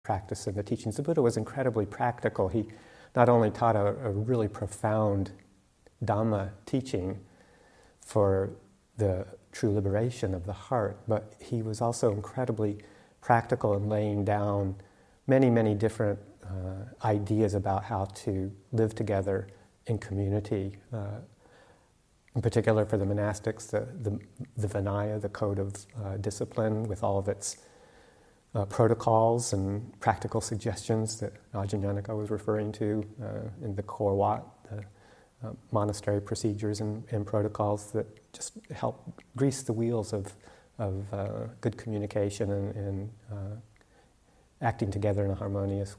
practice and the teachings. The Buddha was incredibly practical. He not only taught a really profound Dhamma teaching for the true liberation of the heart, but he was also incredibly practical in laying down many, many different ideas about how to live together in community. In particular for the monastics, the Vinaya, the code of discipline with all of its protocols and practical suggestions that Ajahn Yanaka was referring to in the Core Wat, the monastery procedures and protocols that just help grease the wheels of good communication and acting together in a harmonious